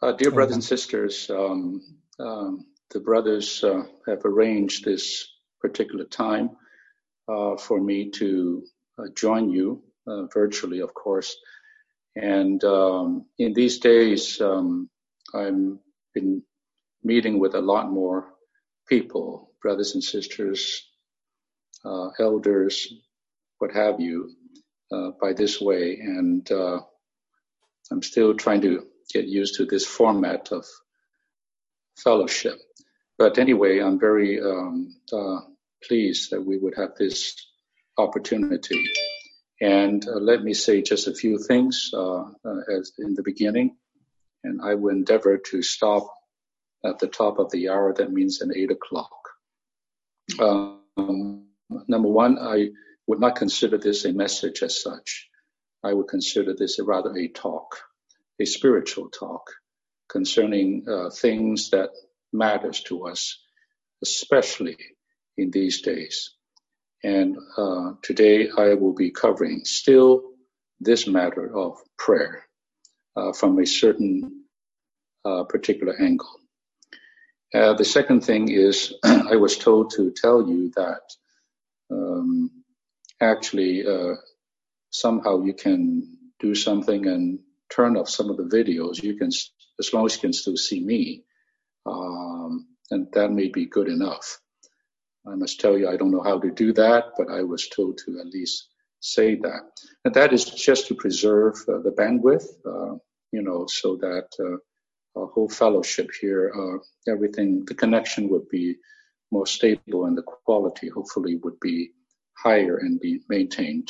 Dear brothers and sisters, the brothers have arranged this particular time for me to join you virtually, of course. And in these days, I've been meeting with a lot more people, brothers and sisters, elders, what have you, by this way. And I'm still trying to get used to this format of fellowship. But anyway, I'm very pleased that we would have this opportunity. And let me say just a few things as in the beginning, and I will endeavor to stop at the top of the hour. That means at 8 o'clock. Number one, I would not consider this a message as such. I would consider this rather a talk, a spiritual talk concerning things that matters to us, especially in these days. And today I will be covering still this matter of prayer from a certain particular angle. The second thing is I was told to tell you that actually somehow you can do something and turn off some of the videos. You can, as long as you can still see me, and that may be good enough. I must tell you, I don't know how to do that, but I was told to at least say that. And that is just to preserve the bandwidth, so that our whole fellowship here, everything, the connection would be more stable and the quality hopefully would be higher and be maintained.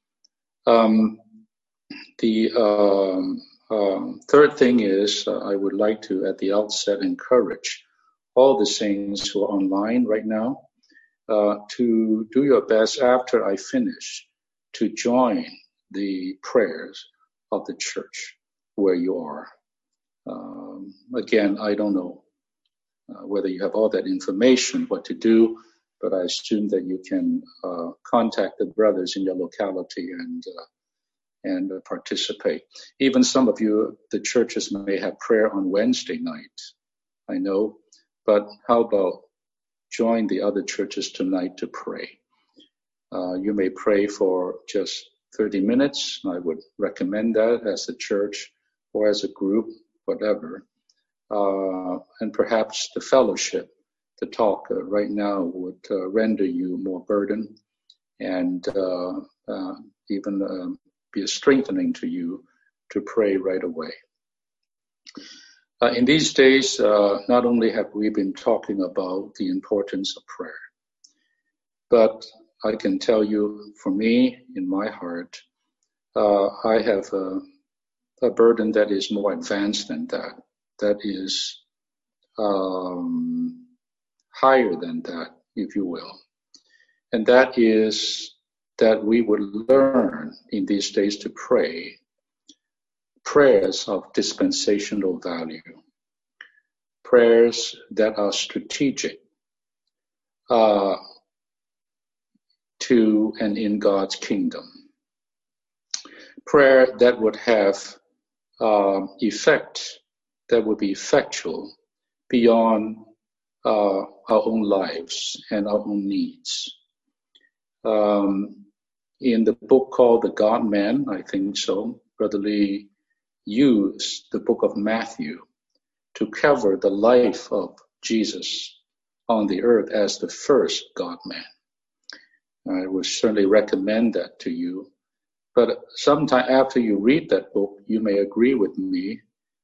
The third thing is I would like to, at the outset, encourage all the saints who are online right now to do your best after I finish to join the prayers of the church where you are. Again, I don't know whether you have all that information, what to do, but I assume that you can contact the brothers in your locality and participate. Even some of you, the churches may have prayer on Wednesday night, I know, but how about join the other churches tonight to pray? You may pray for just 30 minutes. I would recommend that as a church or as a group, whatever. And perhaps the fellowship, the talk right now would render you more burden and even be a strengthening to you to pray right away. In these days, not only have we been talking about the importance of prayer, but I can tell you, for me, in my heart, I have a burden that is more advanced than that. That is higher than that, if you will. And that is that we would learn in these days to pray prayers of dispensational value, prayers that are strategic to and in God's kingdom, prayer that would have effect, that would be effectual beyond our own lives and our own needs. In the book called The God-Man, I think so, Brother Lee used the book of Matthew to cover the life of Jesus on the earth as the first God-Man. I would certainly recommend that to you. But sometime after you read that book, you may agree with me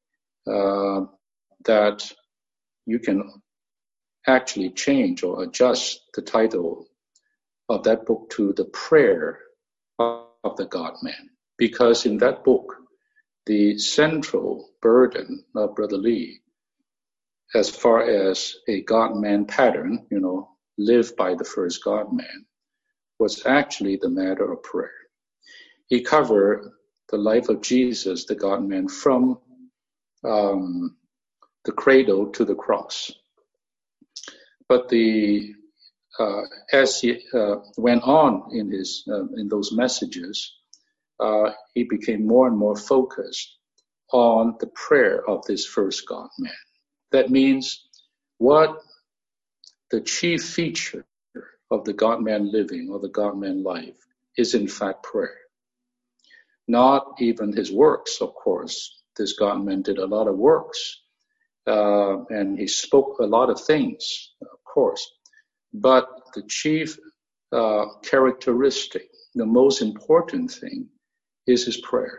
that you can actually change or adjust the title of that book to The Prayer of the God-Man. Because in that book, the central burden of Brother Lee, as far as a God-Man pattern, lived by the first God-Man, was actually the matter of prayer. He covered the life of Jesus, the God-Man, from the cradle to the cross. But as he went on in those messages, he became more and more focused on the prayer of this first God-man. That means what the chief feature of the God-man living or the God-man life is in fact prayer. Not even his works, of course. This God-man did a lot of works, and he spoke a lot of things, of course. But the chief characteristic, the most important thing, is his prayers.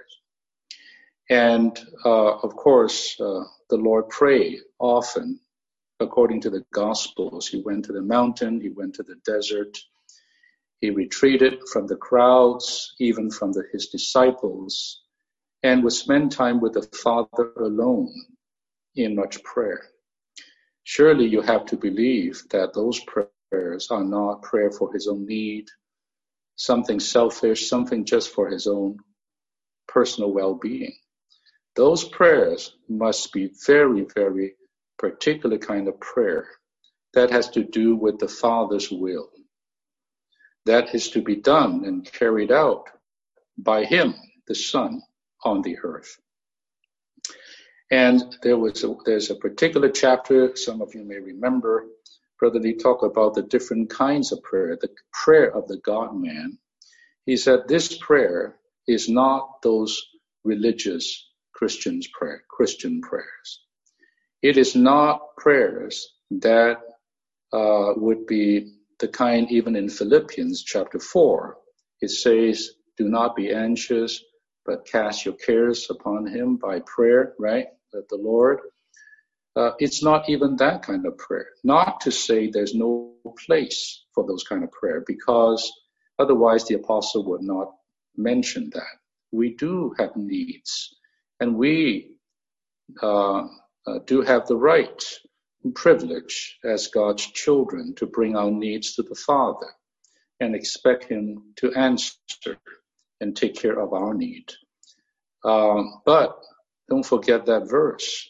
And of course, the Lord prayed often. According to the Gospels, he went to the mountain, he went to the desert, he retreated from the crowds, even from his disciples, and would spend time with the Father alone in much prayer. Surely you have to believe that those prayers are not prayer for his own need, something selfish, something just for his own personal well-being. Those prayers must be very, very particular kind of prayer that has to do with the Father's will. That is to be done and carried out by him, the Son, on the earth. And there's a particular chapter, some of you may remember, Brother Lee talked about the different kinds of prayer, the prayer of the God-man. He said this prayer is not those religious Christian prayers. It is not prayers that would be the kind even in Philippians chapter 4. It says, do not be anxious, but cast your cares upon him by prayer, right? That the Lord. It's not even that kind of prayer. Not to say there's no place for those kind of prayer, because otherwise the apostle would not mention that. We do have needs, and we do have the right and privilege as God's children to bring our needs to the Father and expect him to answer and take care of our need. But don't forget that verse.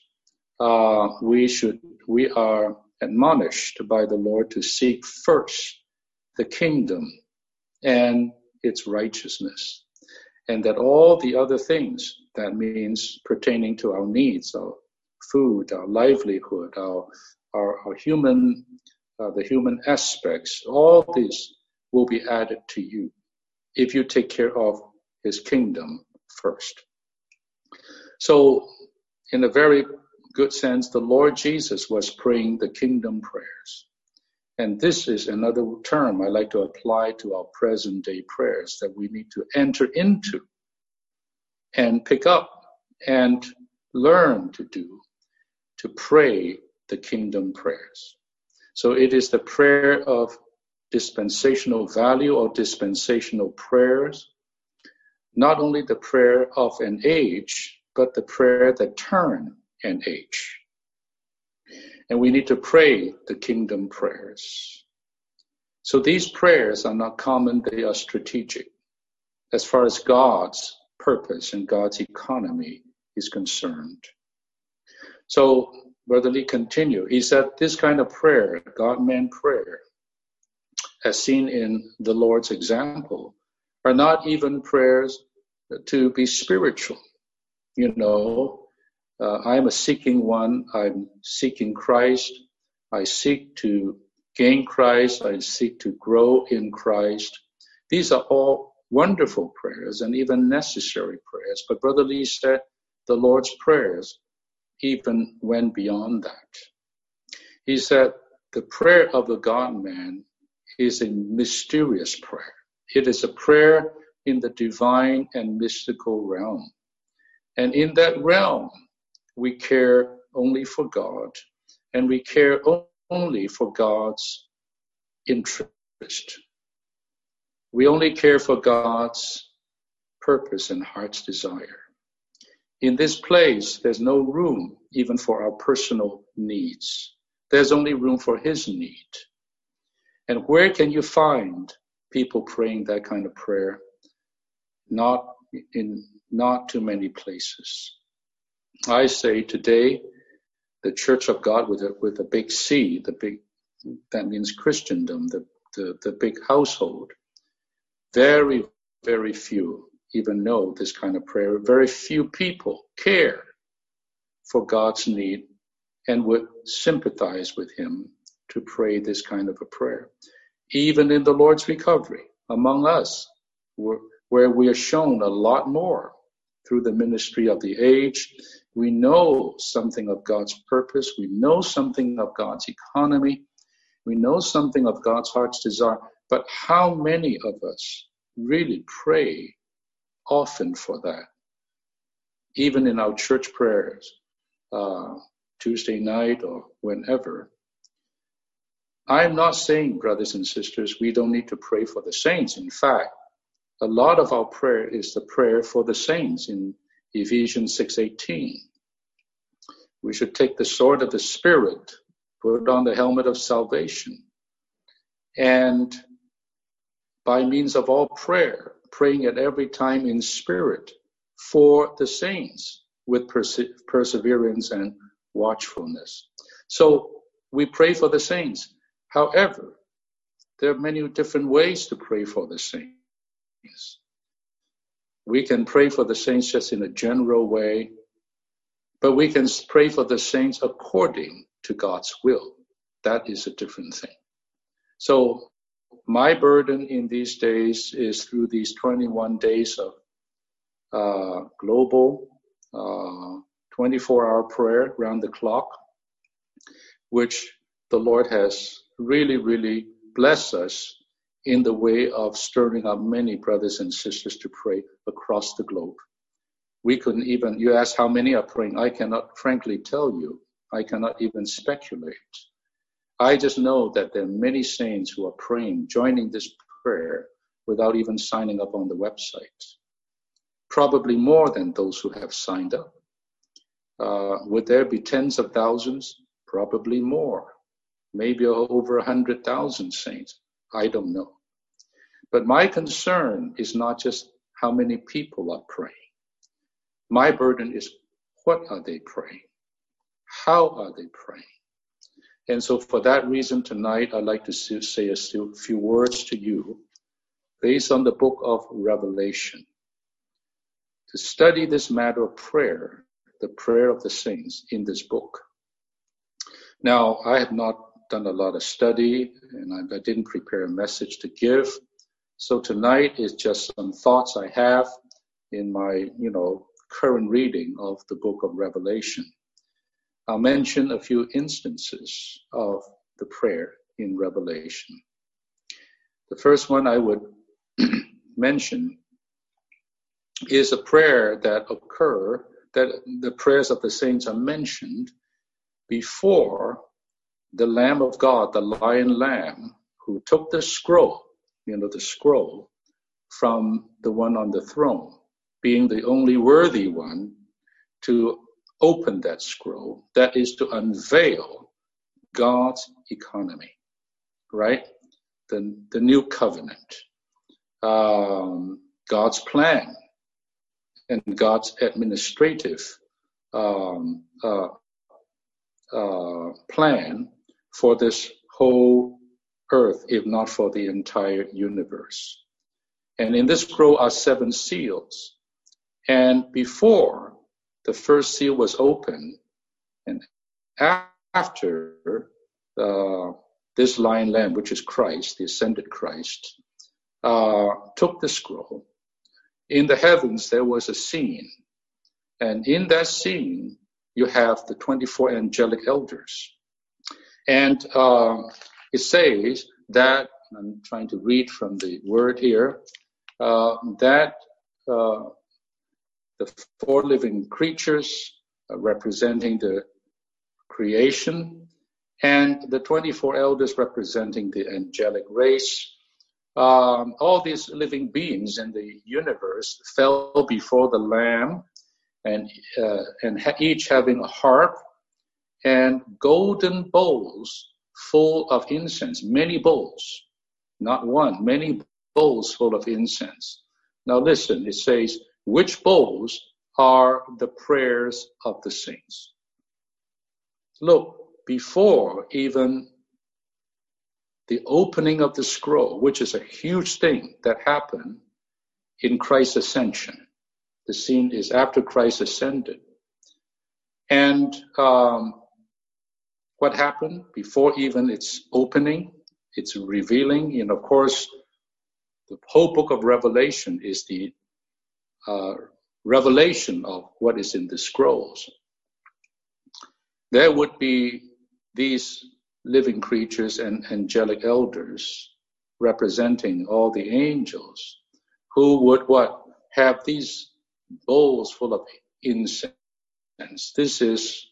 We are admonished by the Lord to seek first the kingdom and its righteousness, and that all the other things, that means pertaining to our needs, our food, our livelihood, our human, the human aspects, all these will be added to you if you take care of his kingdom first. So, in a very good sense, the Lord Jesus was praying the kingdom prayers. And this is another term I like to apply to our present day prayers that we need to enter into and pick up and learn to do, to pray the kingdom prayers. So it is the prayer of dispensational value or dispensational prayers, not only the prayer of an age, but the prayer that turn an age. And we need to pray the kingdom prayers. So these prayers are not common, they are strategic as far as God's purpose and God's economy is concerned. So Brother Lee continued. He said this kind of prayer, God-man prayer, as seen in the Lord's example, are not even prayers to be spiritual. You know, I'm a seeking one. I'm seeking Christ. I seek to gain Christ. I seek to grow in Christ. These are all wonderful prayers and even necessary prayers. But Brother Lee said the Lord's prayers even went beyond that. He said the prayer of the God-man is a mysterious prayer. It is a prayer in the divine and mystical realm. And in that realm, we care only for God, and we care only for God's interest. We only care for God's purpose and heart's desire. In this place, there's no room even for our personal needs. There's only room for his need. And where can you find people praying that kind of prayer? Not too many places. I say today, the Church of God with a big C, that means Christendom, the big household. Very, very few even know this kind of prayer. Very few people care for God's need and would sympathize with him to pray this kind of a prayer. Even in the Lord's recovery, among us, where we are shown a lot more through the ministry of the age, we know something of God's purpose, we know something of God's economy, we know something of God's heart's desire, but how many of us really pray often for that? Even in our church prayers, Tuesday night or whenever. I'm not saying, brothers and sisters, we don't need to pray for the saints. In fact, a lot of our prayer is the prayer for the saints in Ephesians 6:18. We should take the sword of the Spirit, put on the helmet of salvation, and by means of all prayer, praying at every time in spirit for the saints with perseverance and watchfulness. So we pray for the saints. However, there are many different ways to pray for the saints. We can pray for the saints just in a general way, but we can pray for the saints according to God's will. That is a different thing. So my burden in these days is through these 21 days of global 24-hour prayer round the clock, which the Lord has really, really blessed us in the way of stirring up many brothers and sisters to pray across the globe. We couldn't even, you ask how many are praying, I cannot frankly tell you. I cannot even speculate. I just know that there are many saints who are praying, joining this prayer without even signing up on the website. Probably more than those who have signed up. Would there be tens of thousands? Probably more. Maybe over 100,000 saints. I don't know. But my concern is not just how many people are praying. My burden is, what are they praying? How are they praying? And so for that reason tonight, I'd like to say a few words to you based on the book of Revelation. To study this matter of prayer, the prayer of the saints in this book. Now, I have not done a lot of study, and I didn't prepare a message to give. So tonight is just some thoughts I have in my, current reading of the book of Revelation. I'll mention a few instances of the prayer in Revelation. The first one I would mention is a prayer that the prayers of the saints are mentioned before the Lamb of God, the Lion Lamb, who took the scroll, the scroll from the one on the throne, being the only worthy one to open that scroll, that is to unveil God's economy, right? The new covenant, God's plan, and God's administrative plan for this whole earth, if not for the entire universe. And in this scroll are 7 seals. And before the first seal was opened, and after this Lion Lamb, which is Christ, the ascended Christ, took the scroll, in the heavens there was a scene. And in that scene, you have the 24 angelic elders. And it says that, I'm trying to read from the word here, that the 4 living creatures representing the creation, and the 24 elders representing the angelic race. All these living beings in the universe fell before the Lamb, and each having a harp and golden bowls full of incense, many bowls, not one, many bowls full of incense. Now listen, it says, which bowls are the prayers of the saints? Look, before even the opening of the scroll, which is a huge thing that happened in Christ's ascension. The scene is after Christ ascended. And what happened before even its opening, its revealing, and of course, the whole book of Revelation is the revelation of what is in the scrolls. There would be these living creatures and angelic elders representing all the angels who would have these bowls full of incense. This is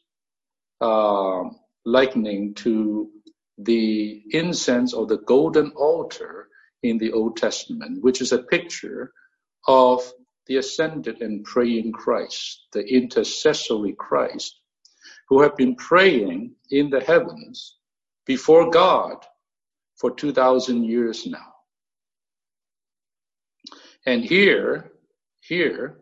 likening to the incense or the golden altar in the Old Testament, which is a picture of the ascended and praying Christ, the intercessory Christ, who have been praying in the heavens before God for 2,000 years now. And here you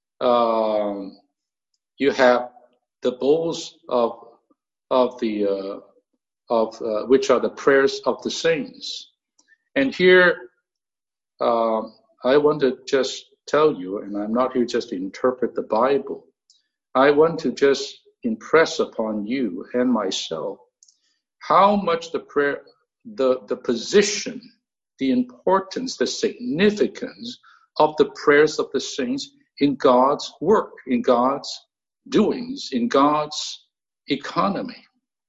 have the bowls of which are the prayers of the saints. And here I want to just tell you, and I'm not here just to interpret the Bible. I want to just impress upon you and myself how much the prayer, the position, the importance, the significance of the prayers of the saints in God's work, in God's doings, in God's economy.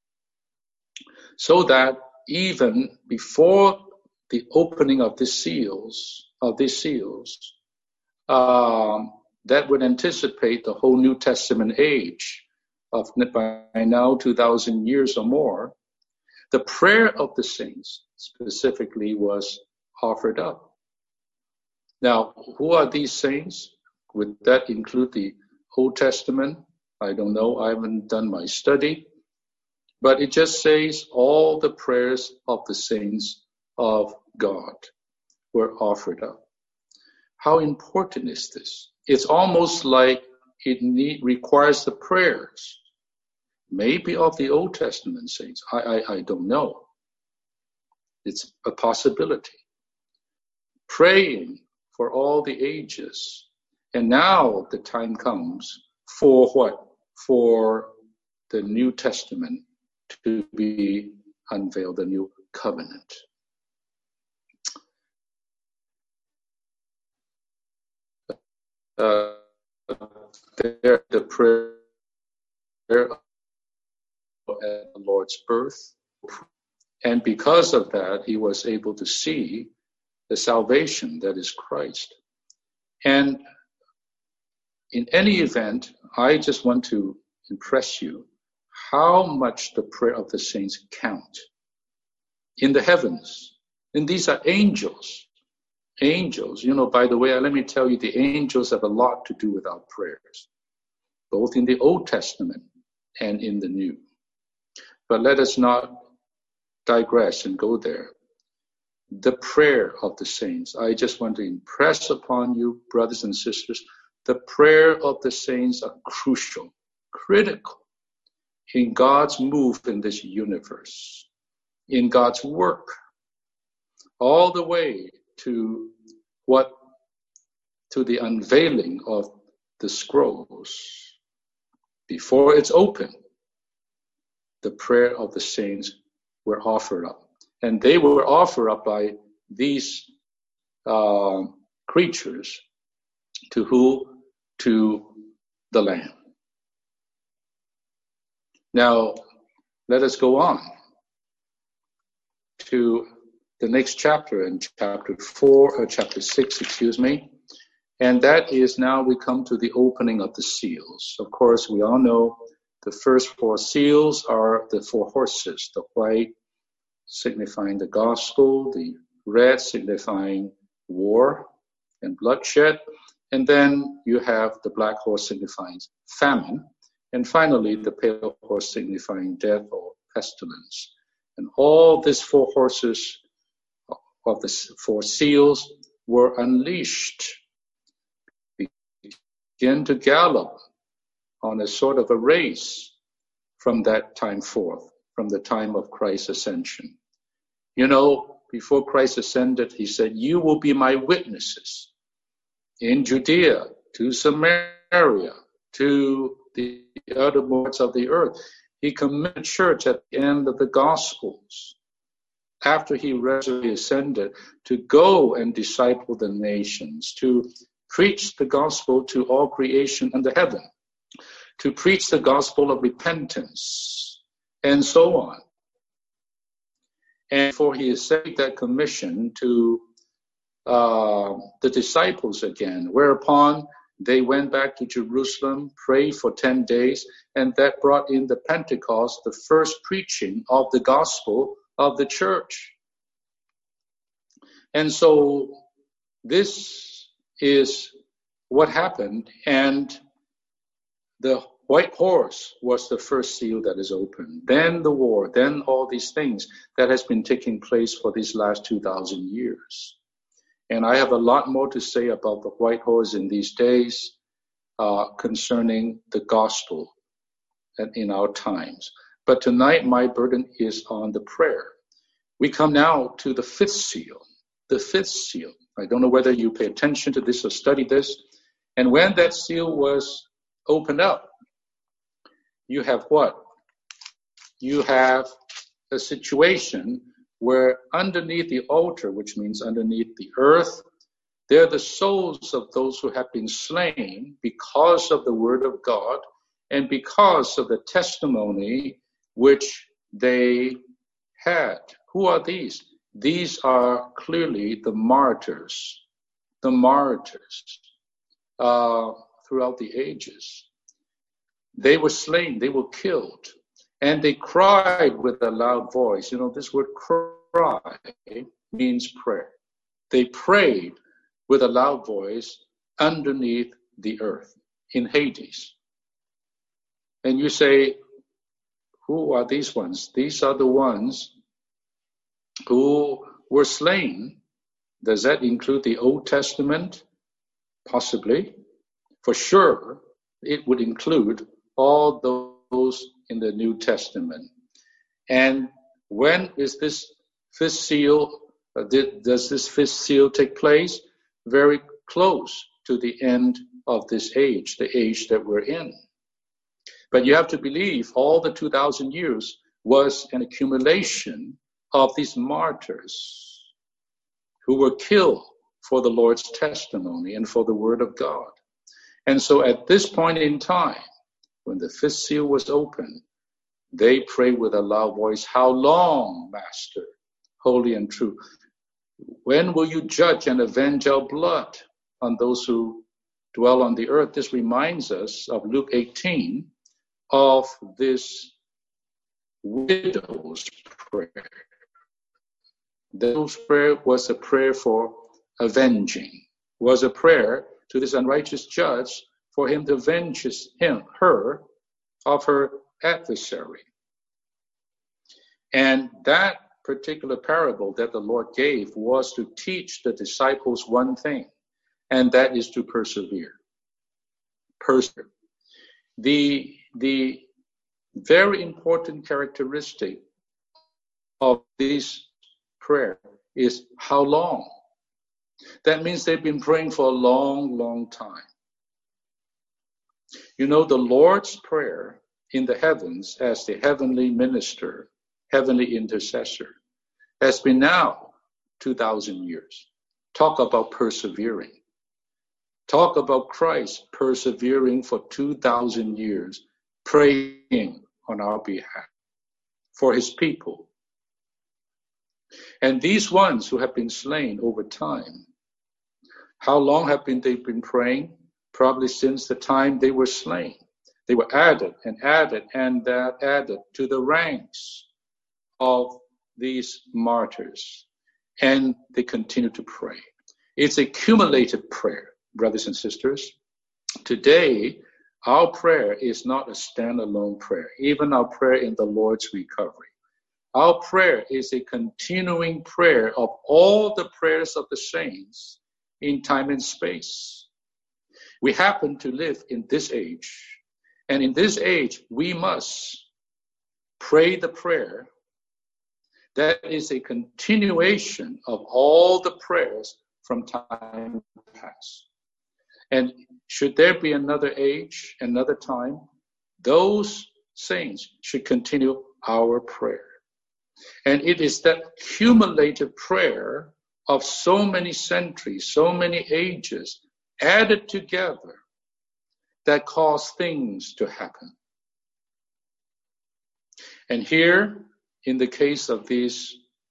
So that even before the opening of these seals, that would anticipate the whole New Testament age of by now 2,000 years or more, the prayer of the saints specifically was offered up. Now, who are these saints? Would that include the Old Testament? I don't know. I haven't done my study. But it just says all the prayers of the saints of God were offered up. How important is this? It's almost like it requires the prayers, maybe of the Old Testament saints. I don't know. It's a possibility. Praying for all the ages. And now the time comes for what? For the New Testament to be unveiled, the new covenant. There, the prayer at the Lord's birth. And because of that, he was able to see the salvation that is Christ. And in any event, I just want to impress you how much the prayer of the saints count in the heavens. And these are angels. Angels, by the way, let me tell you, the angels have a lot to do with our prayers, both in the Old Testament and in the New. But let us not digress and go there. The prayer of the saints. I just want to impress upon you, brothers and sisters, the prayer of the saints are crucial, critical in God's move in this universe, in God's work, all the way to the unveiling of the scrolls. Before it's open, the prayer of the saints were offered up. And they were offered up by these creatures to the Lamb. Now, let us go on to the next chapter, in chapter 6, and that is now we come to the opening of the seals. Of course, we all know the first 4 seals are the 4 horses, the white signifying the gospel, the red signifying war and bloodshed, and then you have the black horse signifying famine, and finally the pale horse signifying death or pestilence. And all these 4 horses of the 4 seals were unleashed, began to gallop on a sort of a race from that time forth, from the time of Christ's ascension. Before Christ ascended, he said, "You will be my witnesses in Judea, to Samaria, to the uttermost of the earth. He committed church at the end of the Gospels, after he resurrected, ascended, to go and disciple the nations, to preach the gospel to all creation under heaven, to preach the gospel of repentance, and so on. And for he sent that commission to the disciples again, whereupon they went back to Jerusalem, prayed for 10 days, and that brought in the Pentecost, the first preaching of the gospel of the church. And so this is what happened, and the white horse was the first seal that is opened. Then the war, then all these things that has been taking place for these last 2,000 years. And I have a lot more to say about the white horse in these days concerning the gospel in our times. But tonight my burden is on the prayer. We come now to the fifth seal. The fifth seal. I don't know whether you pay attention to this or study this. And when that seal was opened up, you have what? You have a situation where underneath the altar, which means underneath the earth, there are the souls of those who have been slain because of the word of God and because of the testimony which they had. Who are these? These are clearly the martyrs throughout the ages. They were slain, they were killed, and they cried with a loud voice. You know, this word cry means prayer. They prayed with a loud voice underneath the earth in Hades. And you say, who are these ones? These are the ones who were slain. Does that include the Old Testament? Possibly. For sure, it would include all those in the New Testament. And when is this fifth seal, does this fifth seal take place? Very close to the end of this age, the age that we're in. But you have to believe all the 2,000 years was an accumulation of these martyrs who were killed for the Lord's testimony and for the word of God. And so at this point in time, when the fifth seal was opened, they prayed with a loud voice, "How long, Master, holy and true? When will you judge and avenge our blood on those who dwell on the earth?" This reminds us of Luke 18, of this widow's prayer. The widow's prayer was a prayer for avenging, was a prayer to this unrighteous judge for him to avenge her of her adversary. And that particular parable that the Lord gave was to teach the disciples one thing, and that is to persevere. Persevere. The very important characteristic of this prayer is how long. That means they've been praying for a long, long time. You know, the Lord's Prayer in the heavens as the heavenly minister, heavenly intercessor, has been now 2,000 years. Talk about persevering. Talk about Christ persevering for 2,000 years, praying on our behalf for his people. And these ones who have been slain over time, how long have they been praying? Probably since the time they were slain. They were added and added and added to the ranks of these martyrs. And they continue to pray. It's a cumulative prayer, brothers and sisters. Today, our prayer is not a standalone prayer, even our prayer in the Lord's recovery. Our prayer is a continuing prayer of all the prayers of the saints in time and space. We happen to live in this age, and in this age, we must pray the prayer that is a continuation of all the prayers from time past. And should there be another age, another time, those saints should continue our prayer. And it is that cumulative prayer of so many centuries, so many ages, added together, that cause things to happen. And here, in the case of these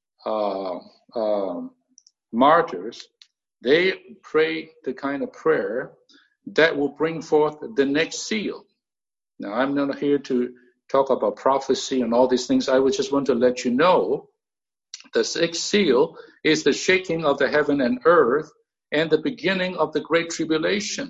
martyrs, they pray the kind of prayer that will bring forth the next seal. Now, I'm not here to talk about prophecy and all these things. I would just want to let you know the sixth seal is the shaking of the heaven and earth and the beginning of the Great Tribulation,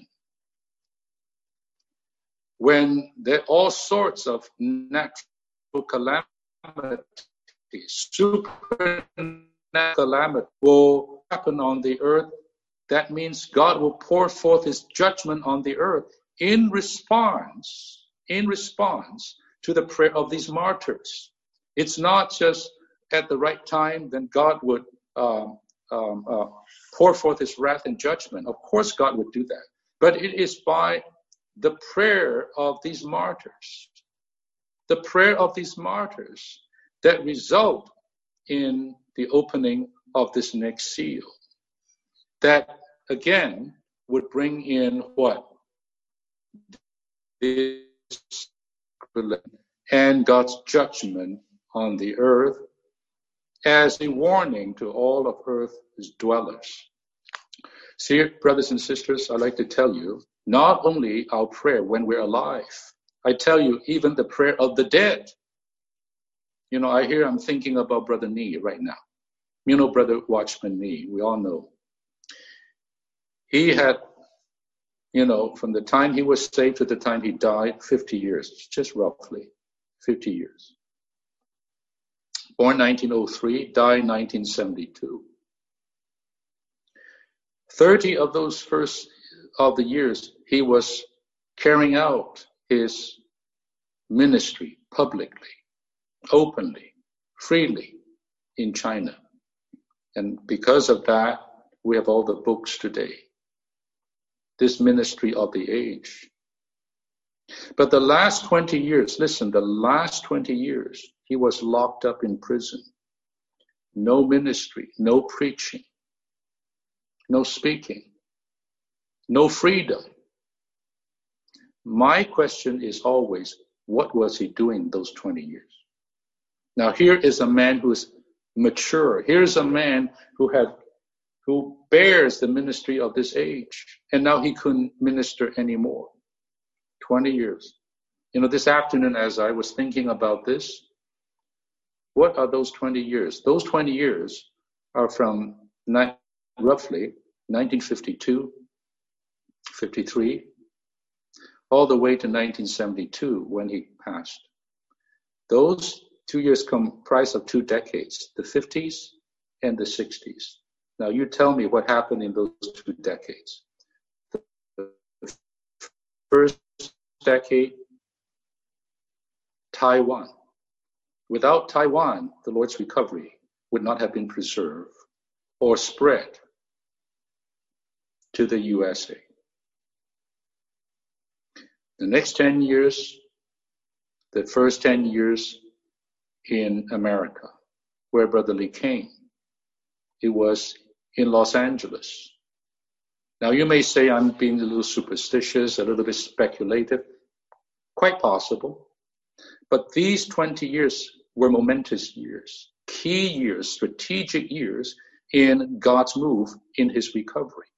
when there are all sorts of natural calamities, supernatural calamity will happen on the earth. That means God will pour forth his judgment on the earth in response to the prayer of these martyrs. It's not just at the right time, then God would pour forth his wrath and judgment. Of course, God would do that. But it is by the prayer of these martyrs, that result in the opening of this next seal. That, again, would bring in what? And God's judgment on the earth as a warning to all of earth's dwellers. See, brothers and sisters, I'd like to tell you, not only our prayer when we're alive, I tell you, even the prayer of the dead. You know, I'm thinking about Brother Nee right now. You know, Brother Watchman Nee, we all know. He had, from the time he was saved to the time he died, 50 years, just roughly 50 years. Born 1903, died 1972. 30 of those first of the years, he was carrying out his ministry publicly, openly, freely in China. And because of that, we have all the books today. This ministry of the age. But the last 20 years, the last 20 years, he was locked up in prison. No ministry, no preaching, no speaking, no freedom. My question is always, what was he doing those 20 years? Now, here is a man who is mature. Here's a man who bears the ministry of this age. And now he couldn't minister anymore. 20 years. This afternoon, as I was thinking about this, what are those 20 years? Those 20 years are from roughly 1952, 53, all the way to 1972 when he passed. Those 2 years comprise of 2 decades, the 50s and the 60s. Now you tell me what happened in those 2 decades. The first decade, Taiwan. Without Taiwan, the Lord's recovery would not have been preserved or spread to the USA. The next 10 years, the first 10 years in America, where Brother Lee came, it was in Los Angeles. Now you may say I'm being a little superstitious, a little bit speculative, quite possible. But these 20 years were momentous years, key years, strategic years in God's move in his recovery.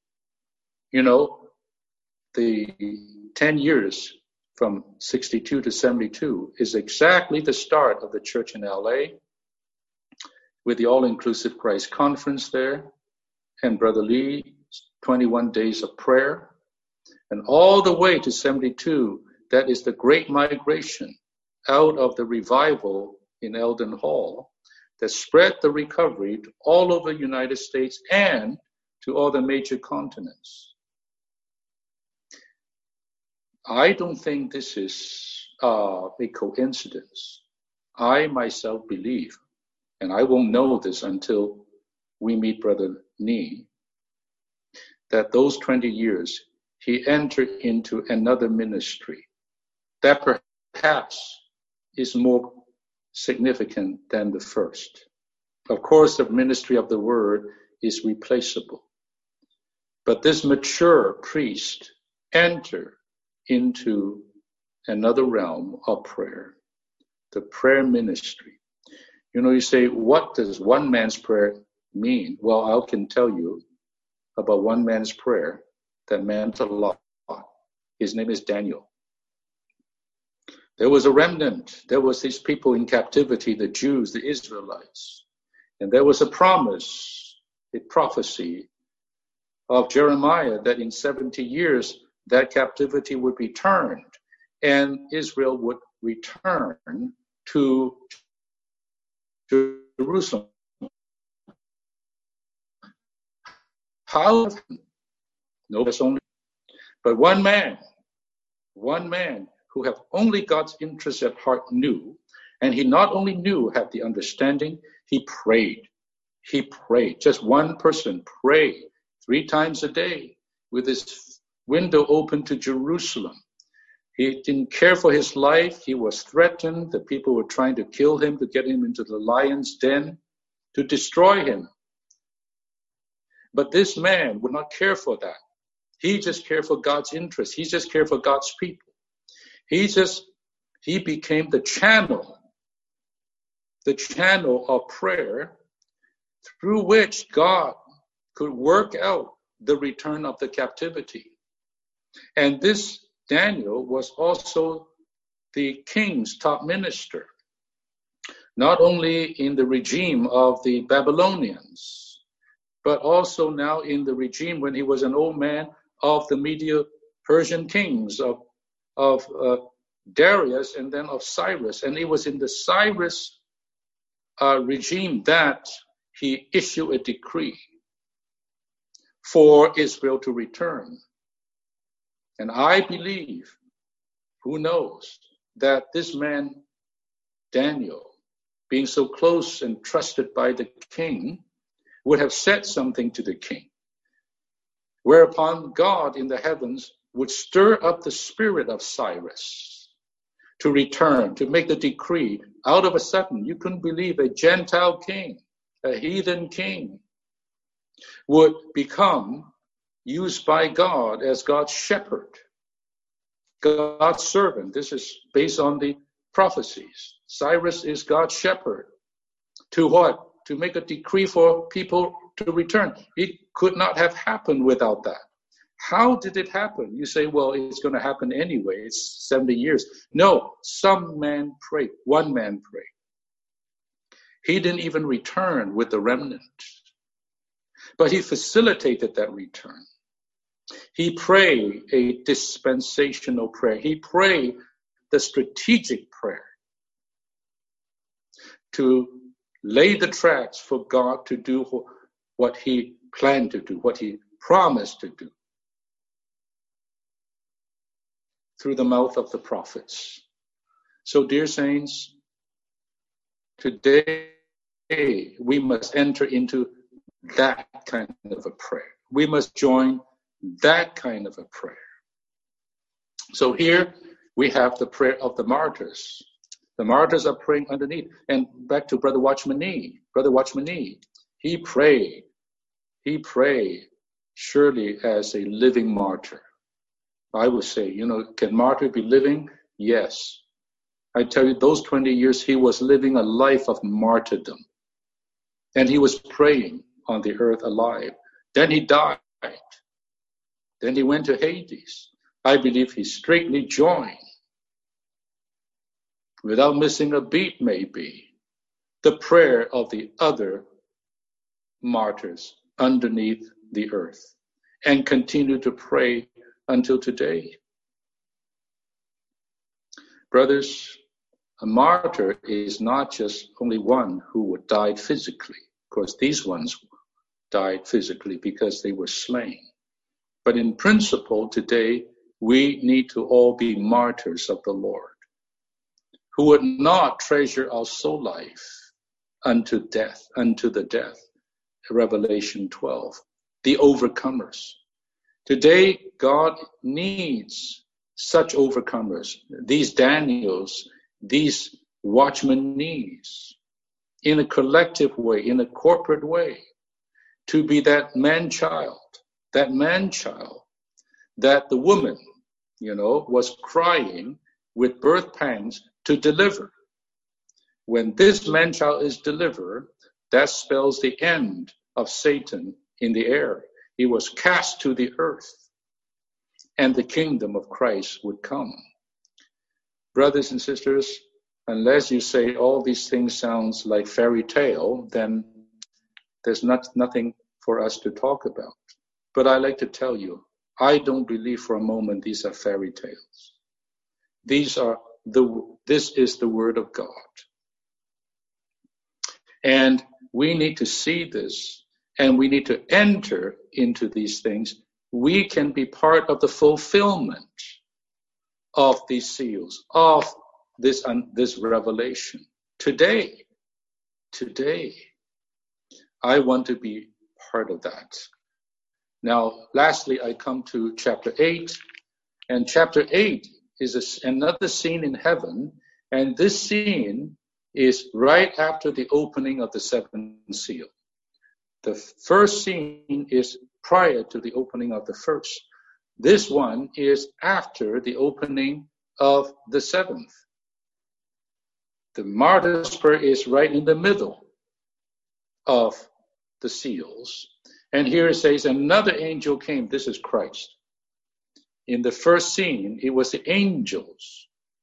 The 10 years from 62 to 72 is exactly the start of the church in LA with the All-Inclusive Christ Conference there and Brother Lee's 21 days of prayer. And all the way to 72, that is the great migration out of the revival in Eldon Hall that spread the recovery to all over the United States and to all the major continents. I don't think this is a coincidence. I myself believe, and I won't know this until we meet Brother Nee, that those 20 years he entered into another ministry that past is more significant than the first. Of course, the ministry of the word is replaceable. But this mature priest entered into another realm of prayer, the prayer ministry. You say, what does one man's prayer mean? Well, I can tell you about one man's prayer that meant a lot. His name is Daniel. There was a remnant. There was these people in captivity, the Jews, the Israelites. And there was a promise, a prophecy of Jeremiah that in 70 years that captivity would be turned and Israel would return to Jerusalem. How? No, that's only. But one man who have only God's interest at heart knew, and he not only knew, had the understanding, he prayed. He prayed. Just one person prayed 3 times a day with his window open to Jerusalem. He didn't care for his life. He was threatened. The people were trying to kill him, to get him into the lion's den, to destroy him. But this man would not care for that. He just cared for God's interest. He just cared for God's people. He became the channel of prayer through which God could work out the return of the captivity. And this Daniel was also the king's top minister, not only in the regime of the Babylonians, but also now in the regime, when he was an old man, of the Medo-Persian kings of Darius and then of Cyrus. And it was in the Cyrus regime that he issued a decree for Israel to return. And I believe, who knows, that this man, Daniel, being so close and trusted by the king, would have said something to the king, whereupon God in the heavens would stir up the spirit of Cyrus to return, to make the decree. Out of a sudden, you couldn't believe a Gentile king, a heathen king, would become used by God as God's shepherd, God's servant. This is based on the prophecies. Cyrus is God's shepherd. To what? To make a decree for people to return. It could not have happened without that. How did it happen? You say, well, it's going to happen anyway. It's 70 years. No, some man prayed. One man prayed. He didn't even return with the remnant, but he facilitated that return. He prayed a dispensational prayer. He prayed the strategic prayer to lay the tracks for God to do what he planned to do, what he promised to do through the mouth of the prophets. So, dear saints, today we must enter into that kind of a prayer. We must join that kind of a prayer. So here we have the prayer of the martyrs. The martyrs are praying underneath. And back to Brother Watchman Nee. Brother Watchman Nee, he prayed surely as a living martyr. I would say, can martyr be living? Yes. I tell you, those 20 years he was living a life of martyrdom. And he was praying on the earth alive. Then he died. Then he went to Hades. I believe he straightly joined, without missing a beat maybe, the prayer of the other martyrs underneath the earth, and continue to pray until today. Brothers, a martyr is not just only one who died physically. Of course, these ones died physically because they were slain. But in principle, today, we need to all be martyrs of the Lord, who would not treasure our soul life unto the death. Revelation 12, the overcomers. Today, God needs such overcomers, these Daniels, these watchmanees, in a collective way, in a corporate way, to be that man-child that the woman, was crying with birth pangs to deliver. When this man-child is delivered, that spells the end of Satan in the air. He was cast to the earth, and the kingdom of Christ would come. Brothers and sisters, unless you say all these things sounds like fairy tale, then there's nothing for us to talk about. But I like to tell you, I don't believe for a moment these are fairy tales. This is the word of God. And we need to see this, and we need to enter into these things. We can be part of the fulfillment of these seals, of this revelation. Today, I want to be part of that. Now, lastly, I come to chapter 8, and chapter 8 is another scene in heaven, and this scene is right after the opening of the seventh seal. The first scene is prior to the opening of the first. This one is after the opening of the seventh. The martyr's prayer is right in the middle of the seals. And here it says, another angel came. This is Christ. In the first scene, it was the angels.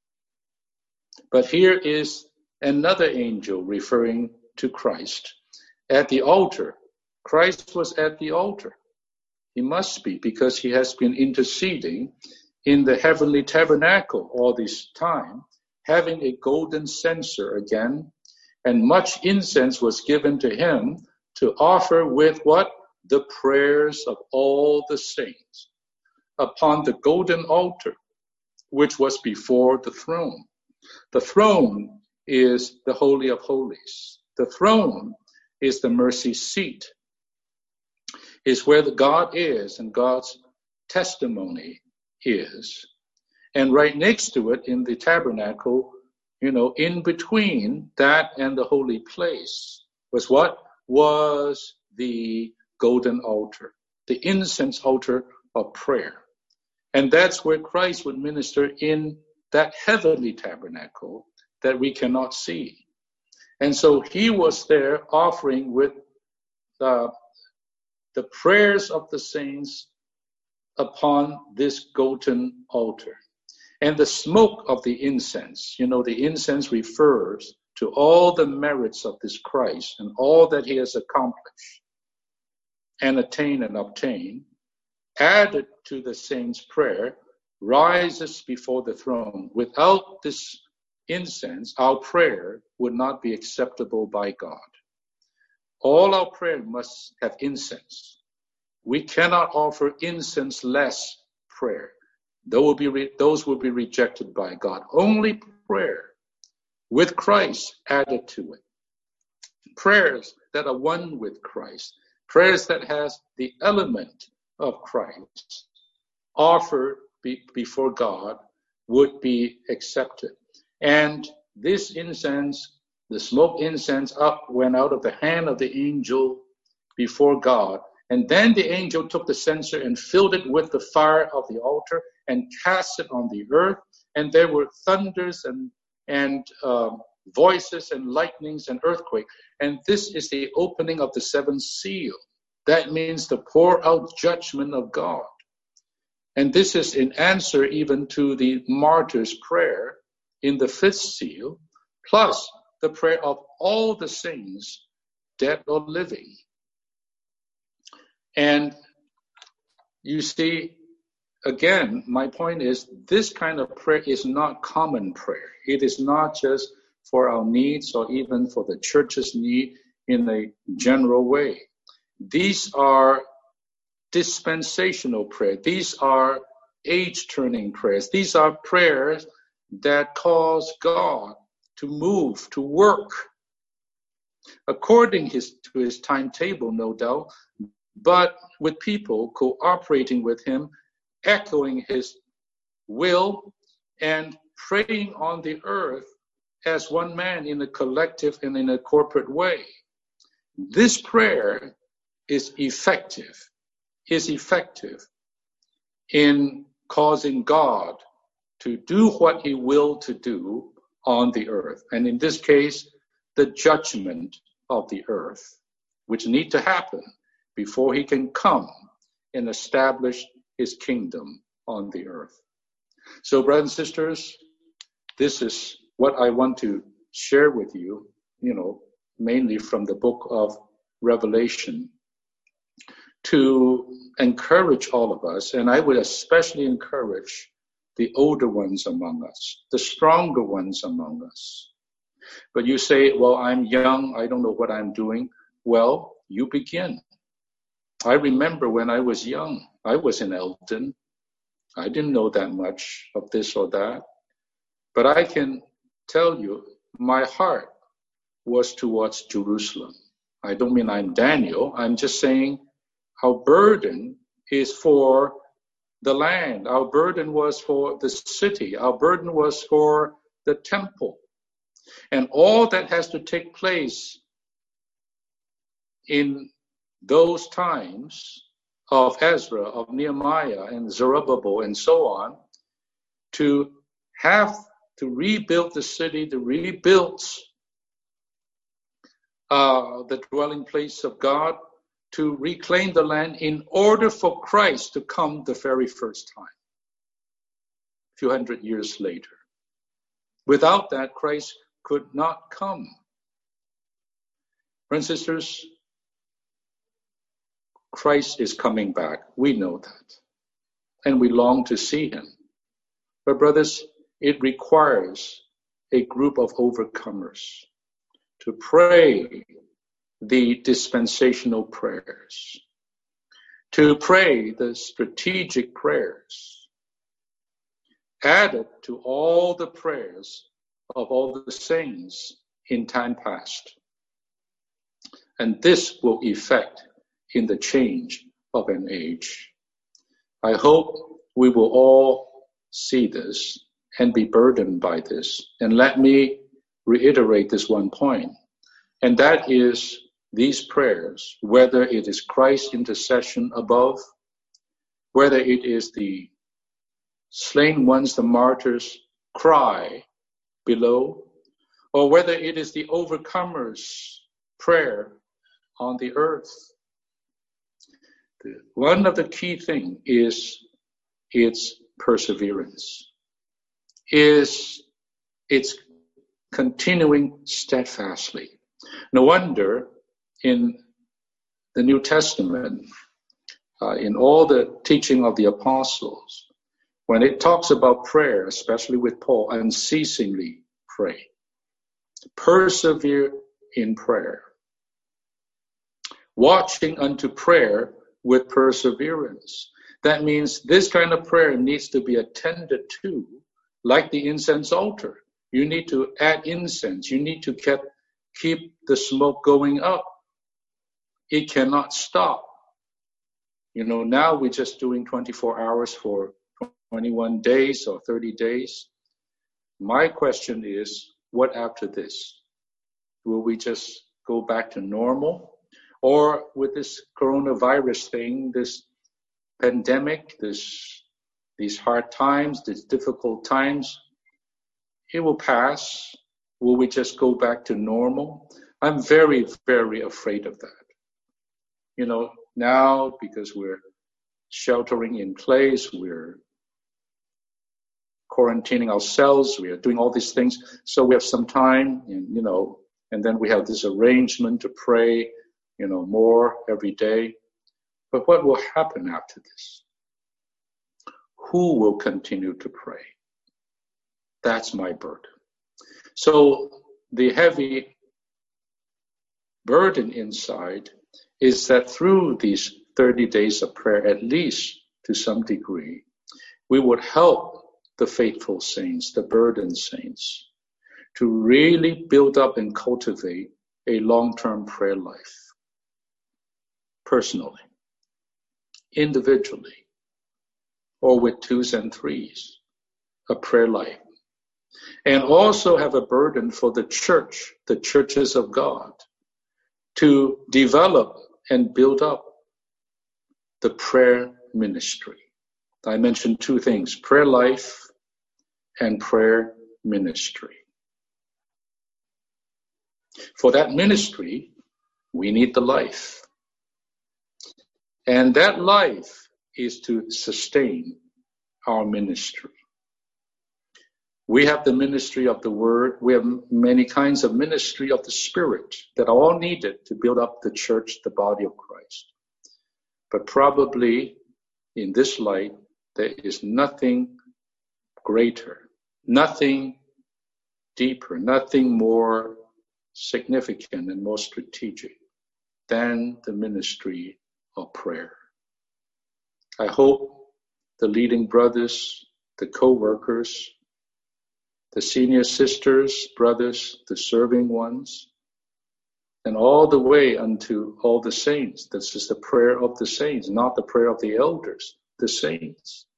But here is another angel referring to Christ at the altar. Christ was at the altar. He must be, because he has been interceding in the heavenly tabernacle all this time, having a golden censer again, and much incense was given to him to offer with what? The prayers of all the saints upon the golden altar, which was before the throne. The throne is the Holy of Holies. The throne is the mercy seat. Is where the God is and God's testimony is. And right next to it in the tabernacle, in between that and the holy place was what? Was the golden altar, the incense altar of prayer. And that's where Christ would minister in that heavenly tabernacle that we cannot see. And so he was there offering with the prayers of the saints upon this golden altar. And the smoke of the incense, the incense refers to all the merits of this Christ and all that he has accomplished and attained and obtained, added to the saint's prayer, rises before the throne. Without this incense, our prayer would not be acceptable by God. All our prayer must have incense. We cannot offer incense-less prayer. Those will be rejected by God. Only prayer with Christ added to it. Prayers that are one with Christ. Prayers that has the element of Christ offered before God would be accepted. And this incense, the smoke incense went out of the hand of the angel before God. And then the angel took the censer and filled it with the fire of the altar and cast it on the earth. And there were thunders and voices and lightnings and earthquake. And this is the opening of the seventh seal. That means the pour out judgment of God. And this is in answer even to the martyr's prayer in the fifth seal, plus the prayer of all the saints, dead or living. And you see, again, my point is this kind of prayer is not common prayer. It is not just for our needs or even for the church's need in a general way. These are dispensational prayer. These are age-turning prayers. These are prayers that cause God to move, to work according to his timetable, no doubt, but with people cooperating with him, echoing his will, and praying on the earth as one man in a collective and in a corporate way. This prayer is effective in causing God to do what he will to do on the earth. And in this case, the judgment of the earth, which need to happen before he can come and establish his kingdom on the earth. So, brothers and sisters, this is what I want to share with you, mainly from the book of Revelation, to encourage all of us, and I would especially encourage the older ones among us, the stronger ones among us. But you say, well, I'm young, I don't know what I'm doing. Well, you begin. I remember when I was young, I was in Elton. I didn't know that much of this or that. But I can tell you, my heart was towards Jerusalem. I don't mean I'm Daniel. I'm just saying our burden is for the land. Our burden was for the city. Our burden was for the temple. And all that has to take place in those times of Ezra, of Nehemiah, and Zerubbabel, and so on, to have to rebuild the city, to rebuild the dwelling place of God, to reclaim the land in order for Christ to come the very first time, a few hundred years later. Without that, Christ could not come. Brothers and sisters, Christ is coming back. We know that. And we long to see him. But brothers, it requires a group of overcomers to pray the dispensational prayers, to pray the strategic prayers, added to all the prayers of all the saints in time past. And this will effect in the change of an age. I hope we will all see this and be burdened by this. And let me reiterate this one point, and that is these prayers, whether it is Christ's intercession above, whether it is the slain ones, the martyrs' cry below, or whether it is the overcomers' prayer on the earth. One of the key things is its perseverance, is its continuing steadfastly. No wonder in the New Testament, in all the teaching of the apostles, when it talks about prayer, especially with Paul, unceasingly pray. Persevere in prayer. Watching unto prayer with perseverance. That means this kind of prayer needs to be attended to like the incense altar. You need to add incense. You need to keep the smoke going up. It cannot stop. Now we're just doing 24 hours for 21 days or 30 days. My question is, what after this? Will we just go back to normal? Or with this coronavirus thing, this pandemic, these hard times, these difficult times, it will pass. Will we just go back to normal? I'm very, very afraid of that. Now because we're sheltering in place, we're quarantining ourselves, we are doing all these things. So we have some time, and then we have this arrangement to pray, more every day. But what will happen after this? Who will continue to pray? That's my burden. So the heavy burden inside is that through these 30 days of prayer, at least to some degree, we would help the faithful saints, the burdened saints, to really build up and cultivate a long-term prayer life. Personally, individually, or with twos and threes. a prayer life, and also have a burden for the church, the churches of God, to develop and build up the prayer ministry. I mentioned two things, prayer life and prayer ministry. For that ministry, we need the life. And that life is to sustain our ministry. We have the ministry of the Word. We have many kinds of ministry of the Spirit that are all needed to build up the church, the body of Christ. But probably in this light, there is nothing greater, nothing deeper, nothing more significant and more strategic than the ministry of prayer. I hope the leading brothers, the co-workers, the senior sisters, brothers, the serving ones, and all the way unto all the saints. This is the prayer of the saints, not the prayer of the elders, the saints,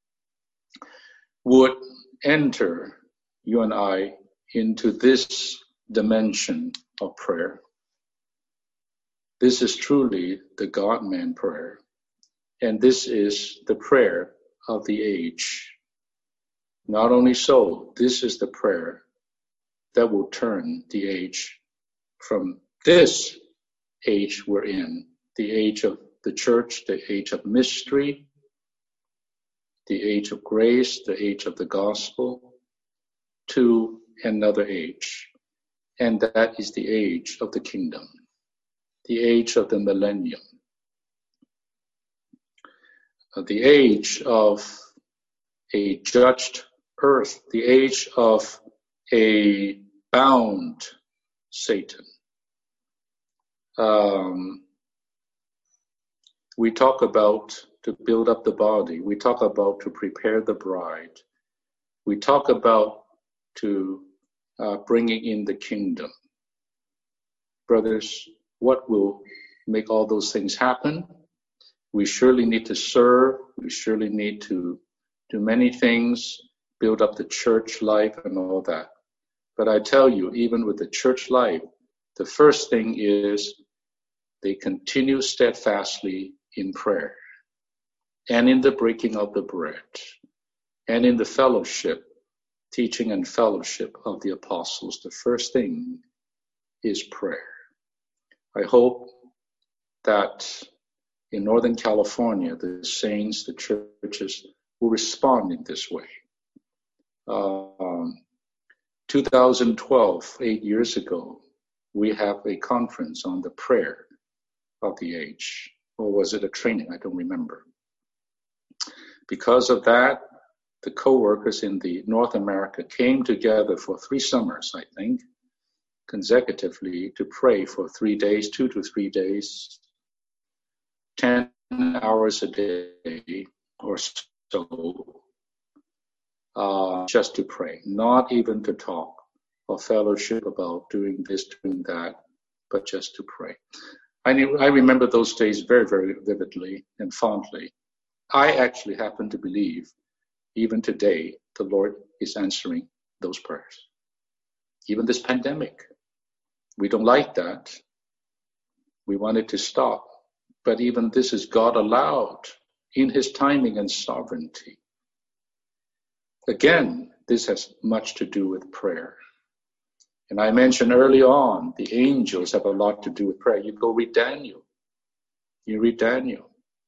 would enter, you and I, into this dimension of prayer. This is truly the God-man prayer, and this is the prayer of the age. Not only so, this is the prayer that will turn the age from this age we're in, the age of the church, the age of mystery, the age of grace, the age of the gospel, to another age. And that is the age of the kingdom, the age of the millennium, the age of a judged earth, the age of a bound Satan. We talk about to build up the body. We talk about to prepare the bride. We talk about to bringing in the kingdom. Brothers, what will make all those things happen? We surely need to serve. We surely need to do many things, build up the church life and all that. But I tell you, even with the church life, the first thing is they continue steadfastly in prayer and in the breaking of the bread and in the fellowship, teaching and fellowship of the apostles. The first thing is prayer. I hope that in Northern California, the saints, the churches will respond in this way. 2012, 8 years ago, we have a conference on the prayer of the age. Or was it a training? I don't remember. Because of that, the co-workers in the North America came together for 3 summers, I think, consecutively to pray for 3 days, 2 to 3 days, 10 hours a day or so, just to pray, not even to talk or fellowship about doing this, doing that, but just to pray. I remember those days very, very vividly and fondly. I actually happen to believe, even today, the Lord is answering those prayers. Even this pandemic, we don't like that. We want it to stop. But even this is God allowed in His timing and sovereignty. Again, this has much to do with prayer. And I mentioned early on, the angels have a lot to do with prayer. You go read Daniel. You read Daniel.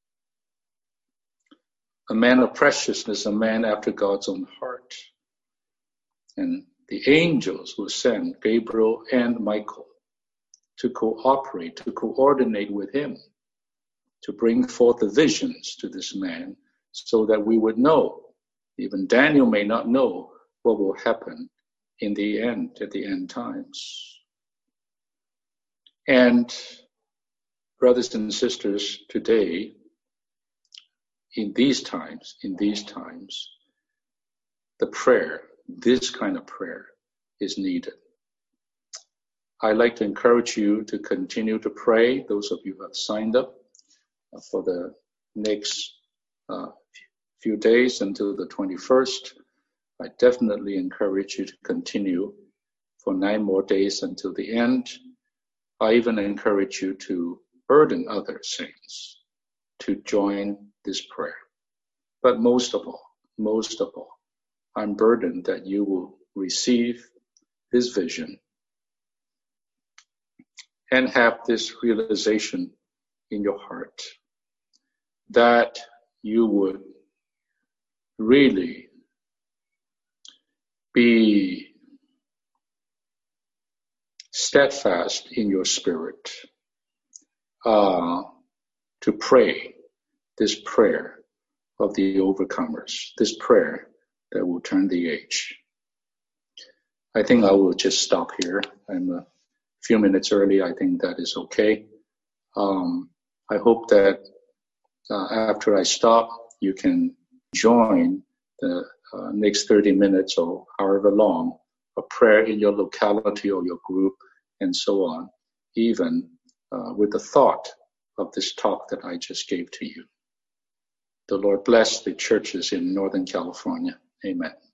A man of preciousness, a man after God's own heart. And the angels will send Gabriel and Michael to cooperate, to coordinate with him, to bring forth the visions to this man so that we would know. Even Daniel may not know what will happen in the end, at the end times. And brothers and sisters, today, in these times, the prayer, this kind of prayer is needed. I'd like to encourage you to continue to pray, those of you who have signed up for the next few days until the 21st. I definitely encourage you to continue for 9 more days until the end. I even encourage you to burden other saints to join this prayer. But most of all, I'm burdened that you will receive this vision and have this realization in your heart that you would really be steadfast in your spirit to pray this prayer of the overcomers, this prayer that will turn the age. I think I will just stop here. I'm a few minutes early. I think that is okay. I hope that after I stop, you can join the next 30 minutes or however long a prayer in your locality or your group and so on, even with the thought of this talk that I just gave to you. The Lord bless the churches in Northern California. Amen.